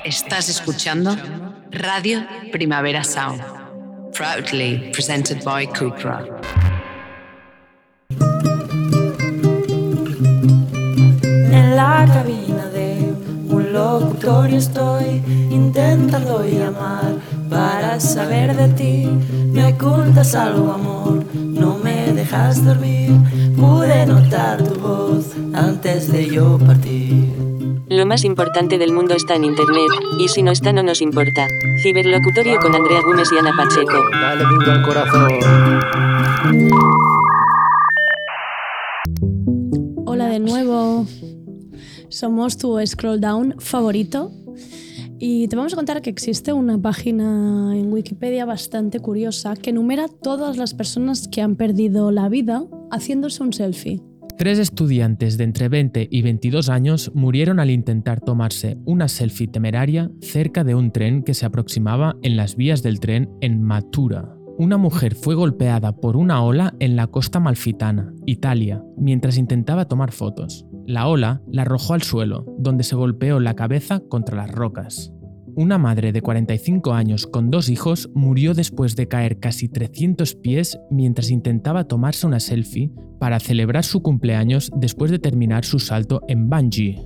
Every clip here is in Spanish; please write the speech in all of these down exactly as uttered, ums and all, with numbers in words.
Estás escuchando Radio Primavera Sound, proudly presented by Cupra. En la cabina de un locutorio estoy intentando llamar para saber de ti. Me ocultas algo, amor, no me dejas dormir. Pude notar tu voz antes de yo partir. Lo más importante del mundo está en internet, y si no está no nos importa. Ciberlocutorio con Andrea Gómez y Ana Pacheco. Dale duro al corazón. Hola de nuevo. Somos tu Scroll Down favorito. Y te vamos a contar que existe una página en Wikipedia bastante curiosa que enumera todas las personas que han perdido la vida haciéndose un selfie. Tres estudiantes de entre veinte y veintidós años murieron al intentar tomarse una selfie temeraria cerca de un tren que se aproximaba en las vías del tren en Matura. Una mujer fue golpeada por una ola en la costa amalfitana, Italia, mientras intentaba tomar fotos. La ola la arrojó al suelo, donde se golpeó la cabeza contra las rocas. Una madre de cuarenta y cinco años con dos hijos murió después de caer casi trescientos pies mientras intentaba tomarse una selfie para celebrar su cumpleaños después de terminar su salto en bungee.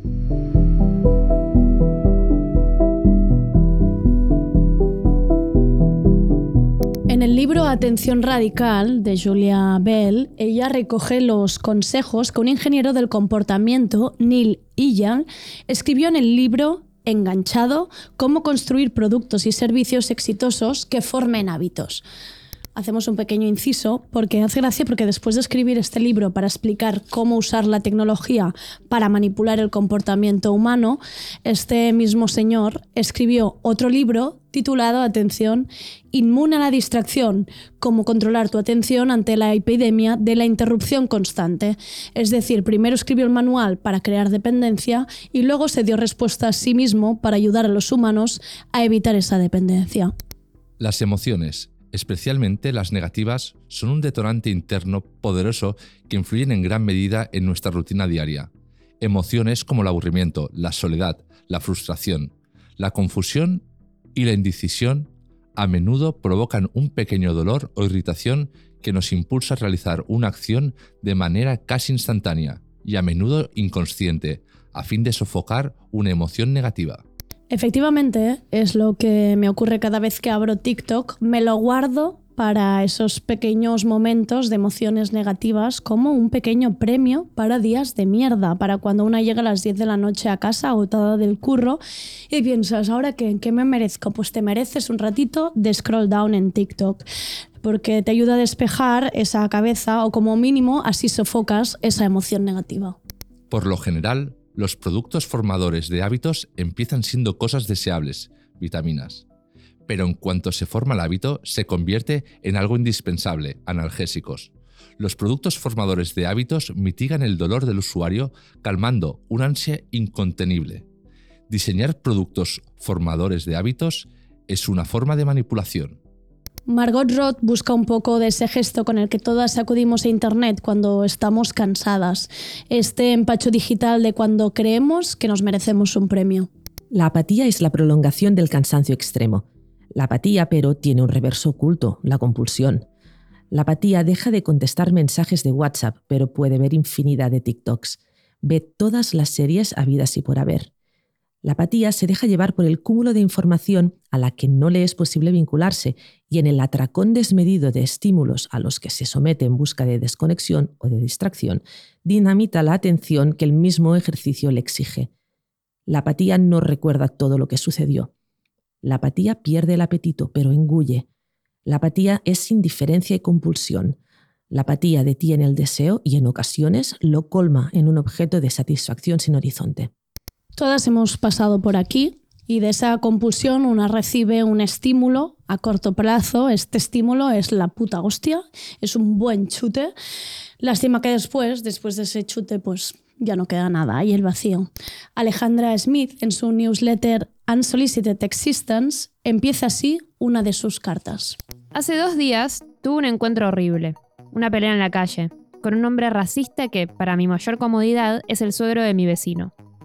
En el libro Atención Radical de Julia Bell, ella recoge los consejos que un ingeniero del comportamiento, Neil Illan, escribió en el libro Enganchado, cómo construir productos y servicios exitosos que formen hábitos. Hacemos un pequeño inciso porque hace gracia porque después de escribir este libro para explicar cómo usar la tecnología para manipular el comportamiento humano, este mismo señor escribió otro libro titulado, atención, Inmune a la distracción, cómo controlar tu atención ante la epidemia de la interrupción constante. Es decir, primero escribió el manual para crear dependencia y luego se dio respuesta a sí mismo para ayudar a los humanos a evitar esa dependencia. Las emociones, especialmente las negativas, son un detonante interno poderoso que influyen en gran medida en nuestra rutina diaria. Emociones como el aburrimiento, la soledad, la frustración, la confusión y la indecisión a menudo provocan un pequeño dolor o irritación que nos impulsa a realizar una acción de manera casi instantánea y a menudo inconsciente, a fin de sofocar una emoción negativa. Efectivamente, es lo que me ocurre cada vez que abro TikTok. Me lo guardo para esos pequeños momentos de emociones negativas, como un pequeño premio para días de mierda, para cuando una llega a las diez de la noche a casa agotada del curro y piensas, ¿ahora qué? ¿Qué me merezco? Pues te mereces un ratito de scroll down en TikTok, porque te ayuda a despejar esa cabeza o como mínimo así sofocas esa emoción negativa. Por lo general, los productos formadores de hábitos empiezan siendo cosas deseables, vitaminas. Pero en cuanto se forma el hábito, se convierte en algo indispensable, analgésicos. Los productos formadores de hábitos mitigan el dolor del usuario, calmando una ansia incontenible. Diseñar productos formadores de hábitos es una forma de manipulación. Margot Roth busca un poco de ese gesto con el que todas acudimos a Internet cuando estamos cansadas. Este empacho digital de cuando creemos que nos merecemos un premio. La apatía es la prolongación del cansancio extremo. La apatía, pero, tiene un reverso oculto, la compulsión. La apatía deja de contestar mensajes de WhatsApp, pero puede ver infinidad de TikToks. Ve todas las series habidas y por haber. La apatía se deja llevar por el cúmulo de información a la que no le es posible vincularse y en el atracón desmedido de estímulos a los que se somete en busca de desconexión o de distracción, dinamita la atención que el mismo ejercicio le exige. La apatía no recuerda todo lo que sucedió. La apatía pierde el apetito, pero engulle. La apatía es indiferencia y compulsión. La apatía detiene el deseo y en ocasiones lo colma en un objeto de satisfacción sin horizonte. Todas hemos pasado por aquí y de esa compulsión una recibe un estímulo a corto plazo. Este estímulo es la puta hostia, es un buen chute. Lástima que después, después de ese chute, pues ya no queda nada, hay el vacío. Alejandra Smith, en su newsletter Unsolicited Existence, empieza así una de sus cartas. Hace dos días tuve un encuentro horrible, una pelea en la calle, con un hombre racista que, para mi mayor comodidad, es el suegro de mi vecino.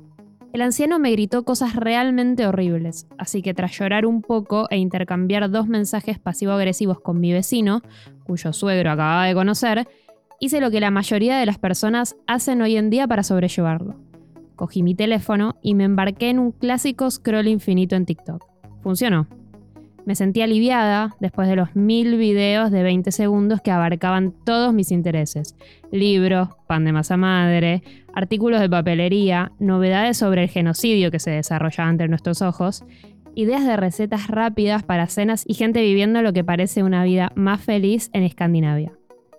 El anciano me gritó cosas realmente horribles, así que tras llorar un poco e intercambiar dos mensajes pasivo-agresivos con mi vecino, cuyo suegro acababa de conocer, hice lo que la mayoría de las personas hacen hoy en día para sobrellevarlo. Cogí mi teléfono y me embarqué en un clásico scroll infinito en TikTok. Funcionó. Me sentí aliviada después de los mil videos de veinte segundos que abarcaban todos mis intereses. Libros, pan de masa madre, artículos de papelería, novedades sobre el genocidio que se desarrollaba ante nuestros ojos, ideas de recetas rápidas para cenas y gente viviendo lo que parece una vida más feliz en Escandinavia.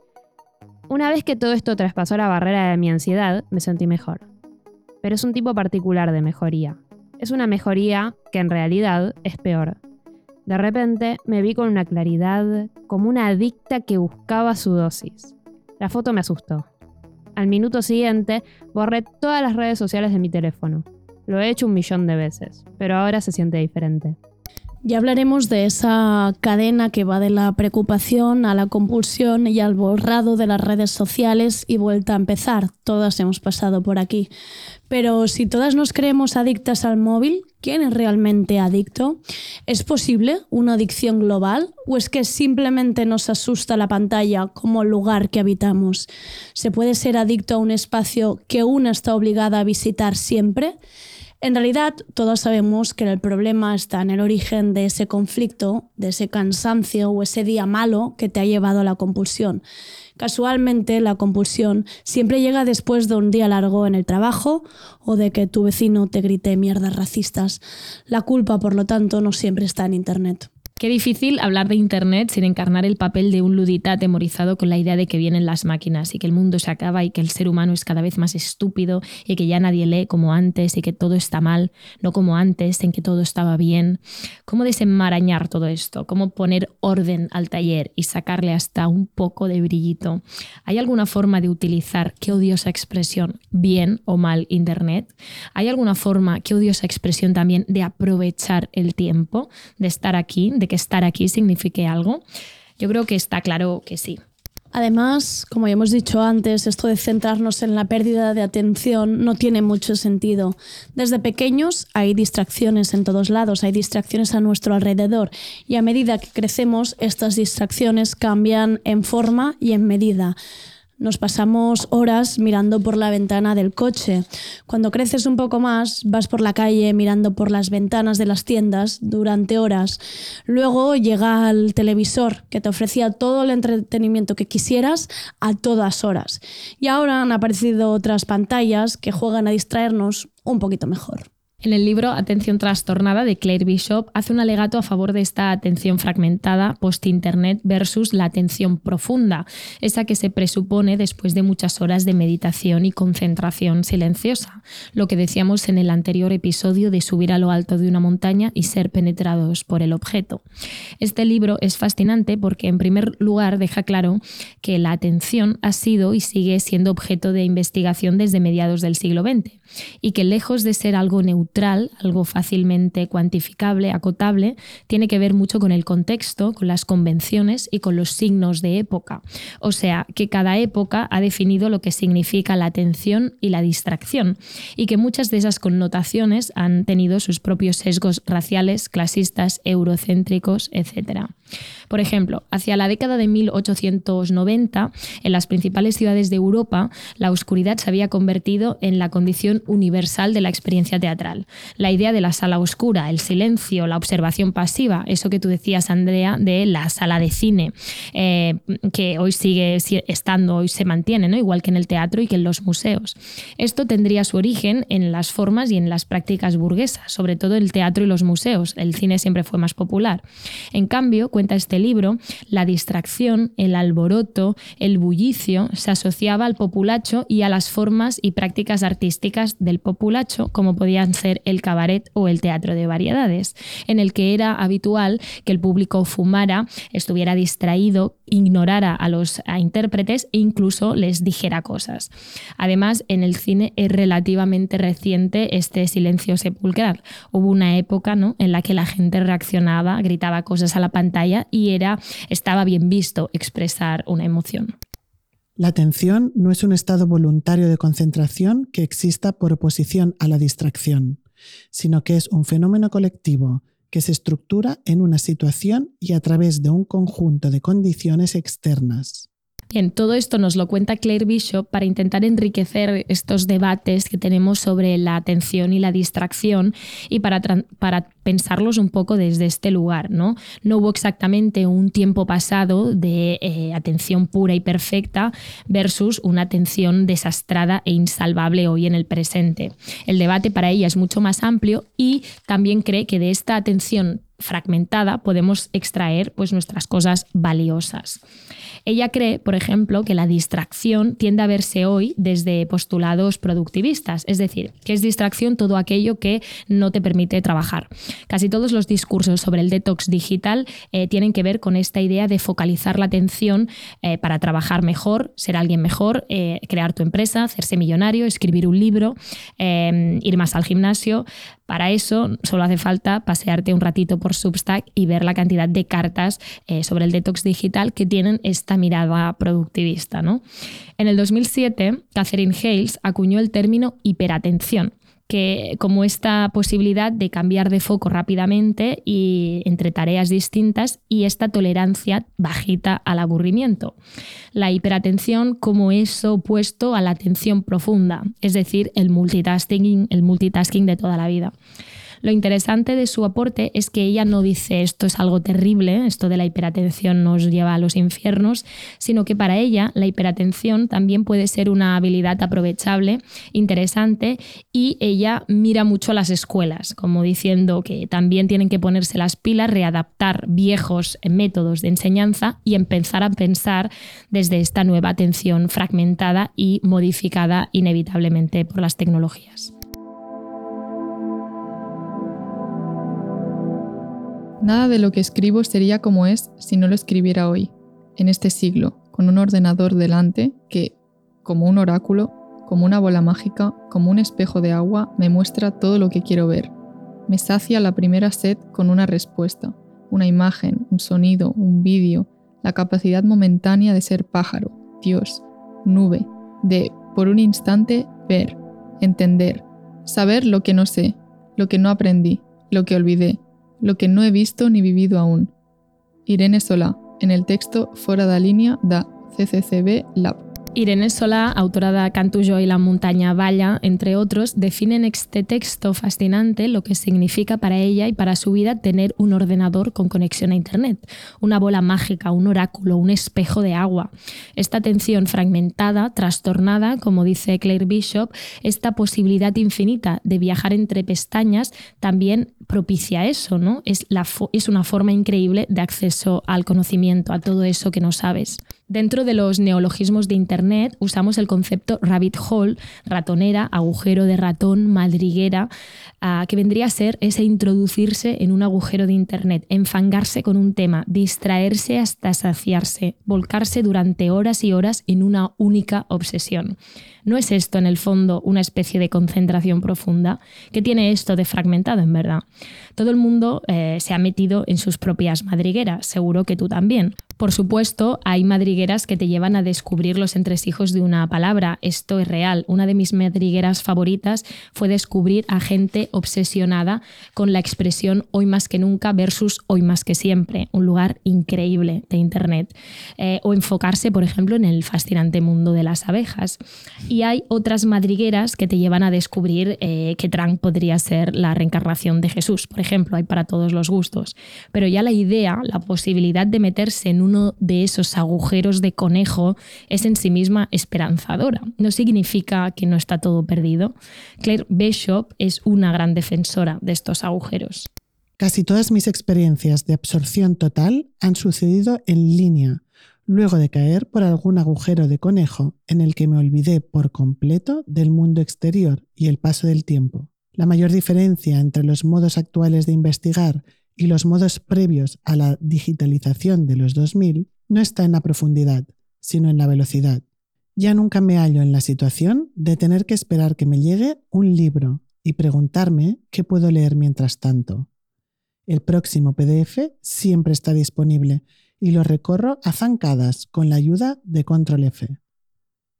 Una vez que todo esto traspasó la barrera de mi ansiedad, me sentí mejor. Pero es un tipo particular de mejoría. Es una mejoría que en realidad es peor. De repente me vi con una claridad, como una adicta que buscaba su dosis. La foto me asustó. Al minuto siguiente, borré todas las redes sociales de mi teléfono. Lo he hecho un millón de veces, pero ahora se siente diferente. Ya hablaremos de esa cadena que va de la preocupación a la compulsión y al borrado de las redes sociales y vuelta a empezar. Todas hemos pasado por aquí. Pero si todas nos creemos adictas al móvil, ¿quién es realmente adicto? ¿Es posible una adicción global o es que simplemente nos asusta la pantalla como lugar que habitamos? ¿Se puede ser adicto a un espacio que una está obligada a visitar siempre? En realidad, todos sabemos que el problema está en el origen de ese conflicto, de ese cansancio o ese día malo que te ha llevado a la compulsión. Casualmente, la compulsión siempre llega después de un día largo en el trabajo o de que tu vecino te grite mierdas racistas. La culpa, por lo tanto, no siempre está en Internet. Qué difícil hablar de Internet sin encarnar el papel de un ludita atemorizado con la idea de que vienen las máquinas y que el mundo se acaba y que el ser humano es cada vez más estúpido y que ya nadie lee como antes y que todo está mal, no como antes en que todo estaba bien. ¿Cómo desenmarañar todo esto? ¿Cómo poner orden al taller y sacarle hasta un poco de brillito? ¿Hay alguna forma de utilizar, qué odiosa expresión, bien o mal Internet? ¿Hay alguna forma, qué odiosa expresión también, de aprovechar el tiempo, de estar aquí, de que estar aquí signifique algo? Yo creo que está claro que sí. Además, como ya hemos dicho antes, esto de centrarnos en la pérdida de atención no tiene mucho sentido. Desde pequeños hay distracciones en todos lados, hay distracciones a nuestro alrededor y a medida que crecemos, estas distracciones cambian en forma y en medida. Nos pasamos horas mirando por la ventana del coche. Cuando creces un poco más, vas por la calle mirando por las ventanas de las tiendas durante horas. Luego llega el televisor, que te ofrecía todo el entretenimiento que quisieras a todas horas. Y ahora han aparecido otras pantallas que juegan a distraernos un poquito mejor. En el libro Atención trastornada de Claire Bishop hace un alegato a favor de esta atención fragmentada post-internet versus la atención profunda, esa que se presupone después de muchas horas de meditación y concentración silenciosa, lo que decíamos en el anterior episodio de subir a lo alto de una montaña y ser penetrados por el objeto. Este libro es fascinante porque en primer lugar deja claro que la atención ha sido y sigue siendo objeto de investigación desde mediados del siglo veinte y que lejos de ser algo neutral, algo fácilmente cuantificable, acotable, tiene que ver mucho con el contexto, con las convenciones y con los signos de época. O sea, que cada época ha definido lo que significa la atención y la distracción y que muchas de esas connotaciones han tenido sus propios sesgos raciales, clasistas, eurocéntricos, etcétera. Por ejemplo, hacia la década de mil ochocientos noventa, en las principales ciudades de Europa, la oscuridad se había convertido en la condición universal de la experiencia teatral. La idea de la sala oscura, el silencio, la observación pasiva, eso que tú decías, Andrea, de la sala de cine, eh, que hoy sigue estando, hoy se mantiene, ¿no? Igual que en el teatro y que en los museos. Esto tendría su origen en las formas y en las prácticas burguesas, sobre todo el teatro y los museos. El cine siempre fue más popular. En cambio, cuenta este libro, la distracción, el alboroto, el bullicio se asociaba al populacho y a las formas y prácticas artísticas del populacho, como podían ser el cabaret o el teatro de variedades, en el que era habitual que el público fumara, estuviera distraído, ignorara a los a intérpretes e incluso les dijera cosas. Además, en el cine es relativamente reciente este silencio sepulcral. Hubo una época, ¿no?, en la que la gente reaccionaba, gritaba cosas a la pantalla y era, estaba bien visto expresar una emoción. La atención no es un estado voluntario de concentración que exista por oposición a la distracción, sino que es un fenómeno colectivo que se estructura en una situación y a través de un conjunto de condiciones externas. Bien, todo esto nos lo cuenta Claire Bishop para intentar enriquecer estos debates que tenemos sobre la atención y la distracción y para, para pensarlos un poco desde este lugar, ¿no? No hubo exactamente un tiempo pasado de eh, atención pura y perfecta versus una atención desastrada e insalvable hoy en el presente. El debate para ella es mucho más amplio y también cree que de esta atención fragmentada podemos extraer pues, nuestras cosas valiosas. Ella cree, por ejemplo, que la distracción tiende a verse hoy desde postulados productivistas, es decir, que es distracción todo aquello que no te permite trabajar. Casi todos los discursos sobre el detox digital eh, tienen que ver con esta idea de focalizar la atención eh, para trabajar mejor, ser alguien mejor, eh, crear tu empresa, hacerse millonario, escribir un libro, eh, ir más al gimnasio. Para eso solo hace falta pasearte un ratito por Substack y ver la cantidad de cartas eh, sobre el detox digital que tienen esta mirada productivista, ¿no? En el dos mil siete, Catherine Hayles acuñó el término hiperatención, que como esta posibilidad de cambiar de foco rápidamente y entre tareas distintas y esta tolerancia bajita al aburrimiento. La hiperatención como eso opuesto a la atención profunda, es decir, el multitasking, el multitasking de toda la vida. Lo interesante de su aporte es que ella no dice esto es algo terrible, esto de la hiperatención nos lleva a los infiernos, sino que para ella la hiperatención también puede ser una habilidad aprovechable, interesante, y ella mira mucho a las escuelas, como diciendo que también tienen que ponerse las pilas, readaptar viejos métodos de enseñanza y empezar a pensar desde esta nueva atención fragmentada y modificada inevitablemente por las tecnologías. Nada de lo que escribo sería como es si no lo escribiera hoy, en este siglo, con un ordenador delante que, como un oráculo, como una bola mágica, como un espejo de agua, me muestra todo lo que quiero ver. Me sacia la primera sed con una respuesta, una imagen, un sonido, un vídeo, la capacidad momentánea de ser pájaro, Dios, nube, de, por un instante, ver, entender, saber lo que no sé, lo que no aprendí, lo que olvidé, lo que no he visto ni vivido aún. Irene Solà, en el texto Fora de línia de C C C B Lab. Irene Solà, autora de Canto jo y la montaña balla, entre otros, define en este texto fascinante lo que significa para ella y para su vida tener un ordenador con conexión a Internet, una bola mágica, un oráculo, un espejo de agua. Esta atención fragmentada, trastornada, como dice Claire Bishop, esta posibilidad infinita de viajar entre pestañas también propicia eso, ¿no? Es, la fo- es una forma increíble de acceso al conocimiento, a todo eso que no sabes. Dentro de los neologismos de Internet usamos el concepto rabbit hole, ratonera, agujero de ratón, madriguera, uh, que vendría a ser ese introducirse en un agujero de Internet, enfangarse con un tema, distraerse hasta saciarse, volcarse durante horas y horas en una única obsesión. ¿No es esto, en el fondo, una especie de concentración profunda? ¿Qué tiene esto de fragmentado, en verdad? Todo el mundo eh, se ha metido en sus propias madrigueras, seguro que tú también. Por supuesto, hay madrigueras que te llevan a descubrir los entresijos de una palabra. Esto es real. Una de mis madrigueras favoritas fue descubrir a gente obsesionada con la expresión hoy más que nunca versus hoy más que siempre. Un lugar increíble de Internet. Eh, o enfocarse, por ejemplo, en el fascinante mundo de las abejas. Y hay otras madrigueras que te llevan a descubrir eh, que Trump podría ser la reencarnación de Jesús. Por ejemplo, hay para todos los gustos. Pero ya la idea, la posibilidad de meterse en uno de esos agujeros de conejo es en sí misma esperanzadora. No significa que no está todo perdido. Claire Bishop es una gran defensora de estos agujeros. Casi todas mis experiencias de absorción total han sucedido en línea, luego de caer por algún agujero de conejo en el que me olvidé por completo del mundo exterior y el paso del tiempo. La mayor diferencia entre los modos actuales de investigar y los modos previos a la digitalización de los dos mil no está en la profundidad, sino en la velocidad. Ya nunca me hallo en la situación de tener que esperar que me llegue un libro y preguntarme qué puedo leer mientras tanto. El próximo P D F siempre está disponible y lo recorro a zancadas con la ayuda de Control F.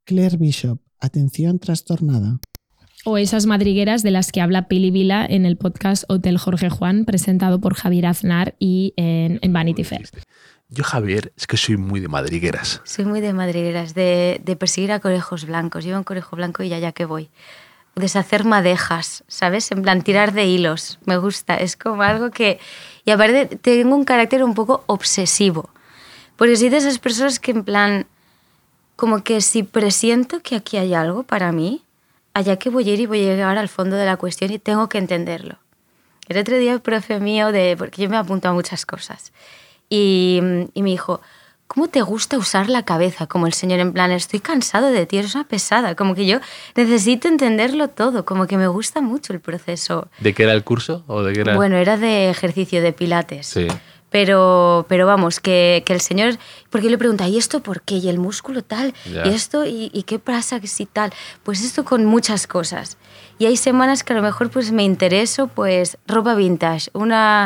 Claire Bishop, atención trastornada. O esas madrigueras de las que habla Pili Vila en el podcast Hotel Jorge Juan, presentado por Javier Aznar y en, en Vanity Fair. Yo, Javier, es que soy muy de madrigueras. Soy muy de madrigueras, de, de perseguir a conejos blancos. Llevo un conejo blanco y ya ya que voy. Deshacer madejas, ¿sabes? En plan, tirar de hilos. Me gusta, es como algo que... Y aparte tengo un carácter un poco obsesivo. Porque soy de esas personas que en plan... Como que si presiento que aquí hay algo para mí, allá que voy a ir y voy a llegar al fondo de la cuestión y tengo que entenderlo. El otro día el profe mío, de, porque yo me apunto a muchas cosas, y, y me dijo, ¿cómo te gusta usar la cabeza? Como el señor en plan, estoy cansado de ti, eres una pesada. Como que yo necesito entenderlo todo, como que me gusta mucho el proceso. ¿De qué era el curso? ¿O de qué era? Bueno, era de ejercicio, de pilates. Sí. Pero, pero vamos, que, que el señor... Porque yo le pregunta, ¿y esto por qué? ¿Y el músculo tal? Ya. ¿Y esto? ¿Y, y qué pasa que si tal? Pues esto con muchas cosas. Y hay semanas que a lo mejor pues me intereso, pues ropa vintage, una,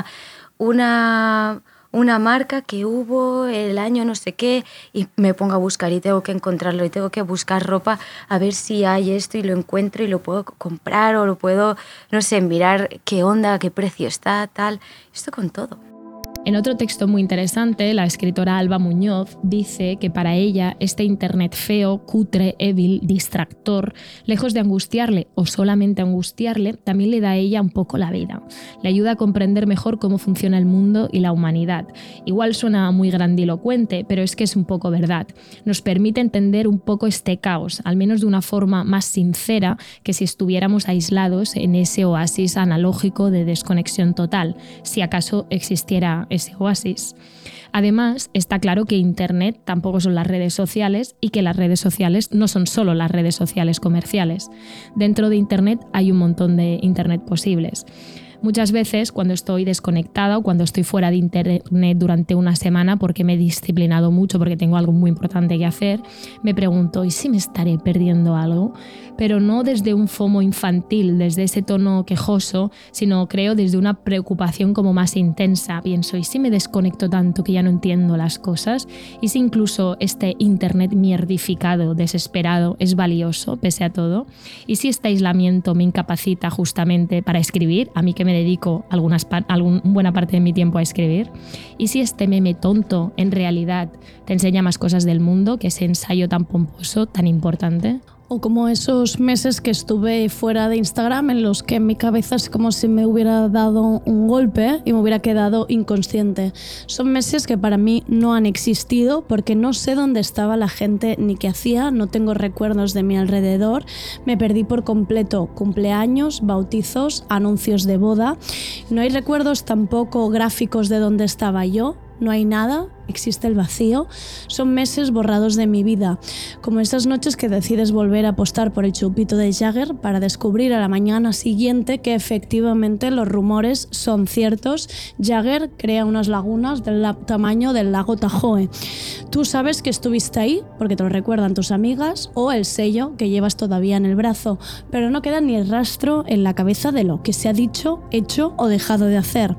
una, una marca que hubo el año no sé qué, y me pongo a buscar y tengo que encontrarlo y tengo que buscar ropa a ver si hay esto y lo encuentro y lo puedo comprar o lo puedo, no sé, mirar qué onda, qué precio está, tal. Esto con todo. En otro texto muy interesante, la escritora Alba Muñoz dice que para ella este internet feo, cutre, évil, distractor, lejos de angustiarle o solamente angustiarle, también le da a ella un poco la vida. Le ayuda a comprender mejor cómo funciona el mundo y la humanidad. Igual suena muy grandilocuente, pero es que es un poco verdad. Nos permite entender un poco este caos, al menos de una forma más sincera que si estuviéramos aislados en ese oasis analógico de desconexión total, si acaso existiera ese oasis. Además, está claro que Internet tampoco son las redes sociales y que las redes sociales no son solo las redes sociales comerciales. Dentro de Internet hay un montón de Internet posibles. Muchas veces cuando estoy desconectada o cuando estoy fuera de internet durante una semana porque me he disciplinado mucho, porque tengo algo muy importante que hacer, me pregunto, ¿y si me estaré perdiendo algo? Pero no desde un FOMO infantil, desde ese tono quejoso, sino creo desde una preocupación como más intensa. Pienso, ¿y si me desconecto tanto que ya no entiendo las cosas? ¿Y si incluso este internet mierdificado, desesperado, es valioso pese a todo? ¿Y si este aislamiento me incapacita justamente para escribir, a mí que me dedico algunas alguna buena parte de mi tiempo a escribir? ¿Y si este meme tonto en realidad te enseña más cosas del mundo que ese ensayo tan pomposo, tan importante? O como esos meses que estuve fuera de Instagram en los que en mi cabeza es como si me hubiera dado un golpe y me hubiera quedado inconsciente. Son meses que para mí no han existido porque no sé dónde estaba la gente ni qué hacía, no tengo recuerdos de mi alrededor, me perdí por completo cumpleaños, bautizos, anuncios de boda. No hay recuerdos tampoco gráficos de dónde estaba yo. No hay nada, existe el vacío. Son meses borrados de mi vida, como esas noches que decides volver a apostar por el chupito de Jagger para descubrir a la mañana siguiente que efectivamente los rumores son ciertos. Jagger crea unas lagunas del tamaño del lago Tahoe. Tú sabes que estuviste ahí porque te lo recuerdan tus amigas o el sello que llevas todavía en el brazo, pero no queda ni rastro en la cabeza de lo que se ha dicho, hecho o dejado de hacer.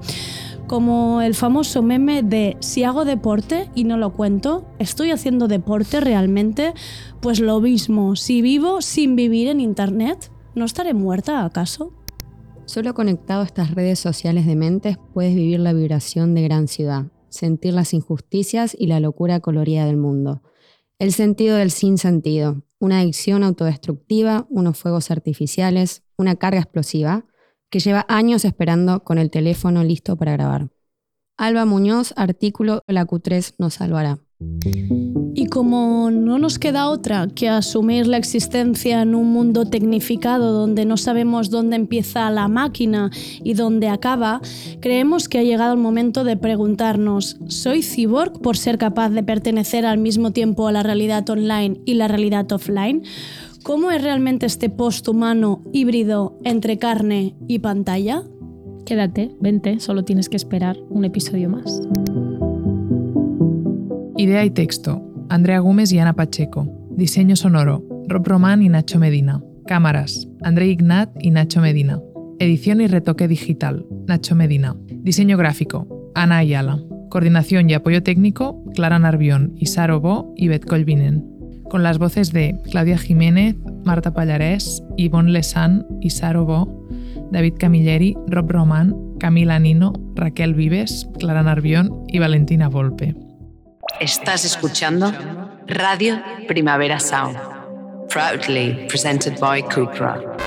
Como el famoso meme de si hago deporte y no lo cuento, ¿estoy haciendo deporte realmente? Pues lo mismo, si vivo sin vivir en internet, ¿no estaré muerta acaso? Solo conectado a estas redes sociales dementes puedes vivir la vibración de gran ciudad, sentir las injusticias y la locura colorida del mundo. El sentido del sinsentido, una adicción autodestructiva, unos fuegos artificiales, una carga explosiva, que lleva años esperando con el teléfono listo para grabar. Alba Muñoz, artículo La cutrez nos salvará. Y como no nos queda otra que asumir la existencia en un mundo tecnificado donde no sabemos dónde empieza la máquina y dónde acaba, creemos que ha llegado el momento de preguntarnos, ¿soy cyborg por ser capaz de pertenecer al mismo tiempo a la realidad online y la realidad offline? ¿Cómo es realmente este posthumano híbrido entre carne y pantalla? Quédate, vente, solo tienes que esperar un episodio más. Idea y texto, Andrea Gómez y Ana Pacheco. Diseño sonoro, Rob Román y Nacho Medina. Cámaras, André Ignat y Nacho Medina. Edición y retoque digital, Nacho Medina. Diseño gráfico, Ana Ayala. Coordinación y apoyo técnico, Clara Narbión, Isar Obó y Bet Colvinen. con las voces de Claudia Jiménez, Marta Pallarés, Yvonne Lesan, Isaro Bo, David Camilleri, Rob Roman, Camila Nino, Raquel Vives, Clara Narvión y Valentina Volpe. Estás escuchando Radio Primavera Sound, proudly presented by Cupra.